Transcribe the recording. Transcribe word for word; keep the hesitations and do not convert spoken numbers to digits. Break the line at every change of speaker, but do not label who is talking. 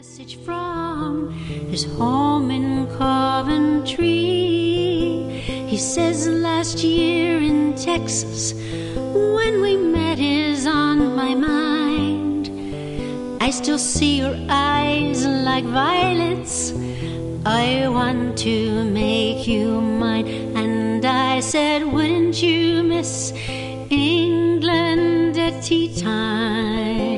Message from his home in Coventry. He says last year in Texas, when we met, is on my mind. I still see your eyes like violets. I want to make you mine. And I said, wouldn't you miss England at tea time?